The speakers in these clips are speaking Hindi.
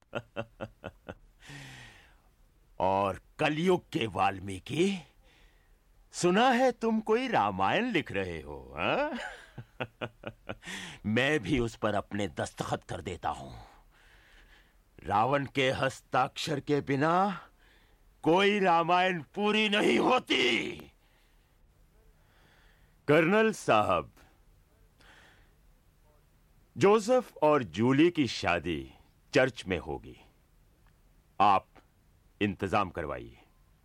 और कलयुग के वाल्मीकि, सुना है तुम कोई रामायण लिख रहे हो, हाँ? मैं भी उस पर अपने दस्तखत कर देता हूं। रावण के हस्ताक्षर के बिना कोई रामायण पूरी नहीं होती। कर्नल साहब, जोसेफ और जूली की शादी चर्च में होगी। आप इंतजाम करवाइए।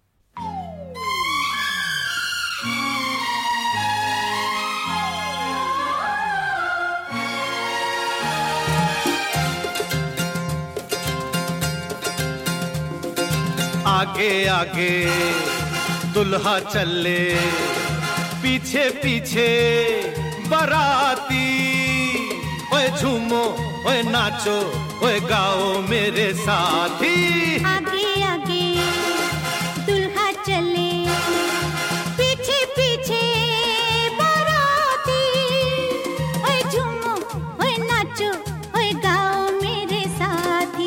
आगे आगे दुल्हा चले, पीछे पीछे बाराती। ओए झूमो, ओए नाचो, ओए गाओ मेरे साथी। आगे आगे दुल्हा चले, पीछे पीछे बाराती। ओए झूमो, ओए नाचो, ओए गाओ मेरे साथी।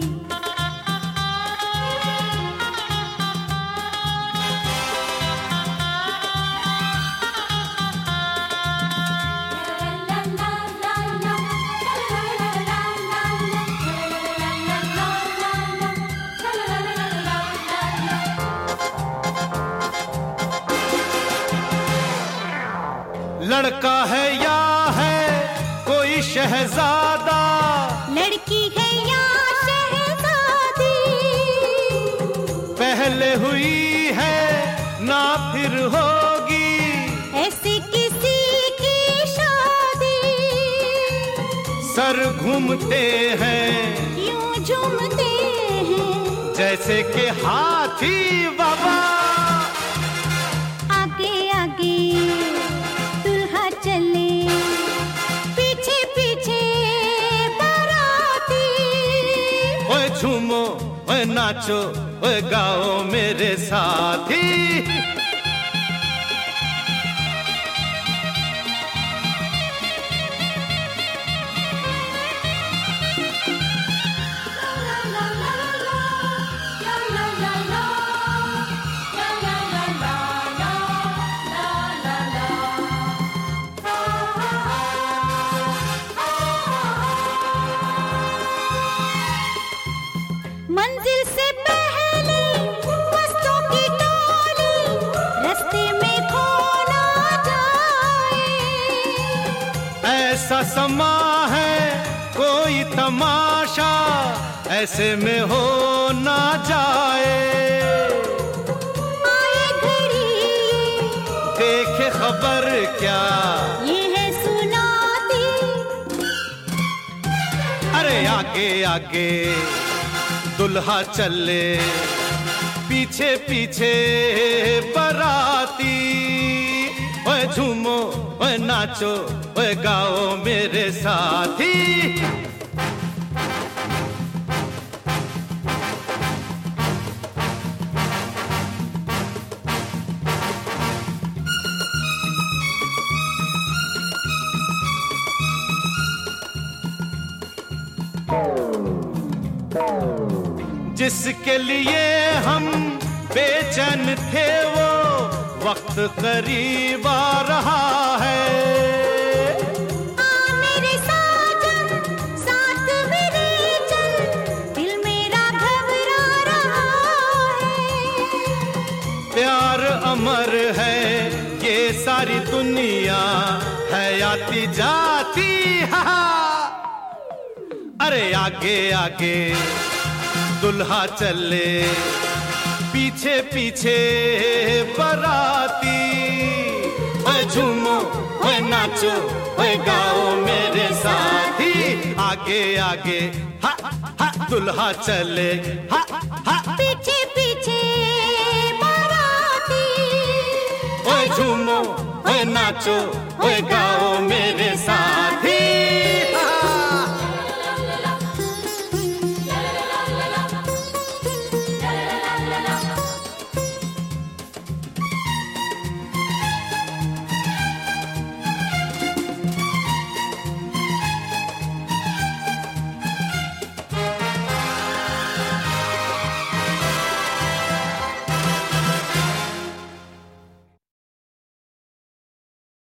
लड़का है या है कोई शहजादा, लड़की है या शहजादी। पहले हुई है ना फिर होगी ऐसे किसी की शादी। सर घूमते हैं यूं झूमते हैं जैसे के हाथी बाबा। आगे आगे दुल्हा चले, पीछे पीछे बाराती। ओए झूमो, ओए नाचो, ओए गाओ मेरे साथी। मंजिल से पहले मस्तों की टोली, रास्ते में खो ना जाए। ऐसा समा है कोई तमाशा, ऐसे में हो ना जाए। आए घड़ी देखे खबर क्या, ये है सुनाती। अरे आगे आगे दुल्हा चले, पीछे पीछे बाराती। ओए झूमो, ओए नाचो, ओए गाओ मेरे साथी। जिसके लिए हम बेचैन थे वो वक्त करीब आ रहा है। मेरे साजन साथ मेरे चल, दिल मेरा घबरा रहा है। प्यार अमर है ये सारी दुनिया है आती जाती। अरे आगे आगे दुल्हा चले, पीछे पीछे बाराती। ओए झूमो, ओए नाचो, ओए गाओ मेरे साथी। आगे आगे हा हा दुल्हा चले, हा हा पीछे पीछे बाराती। ओए झूमो, ओए नाचो, ओए गाओ मेरे साथ।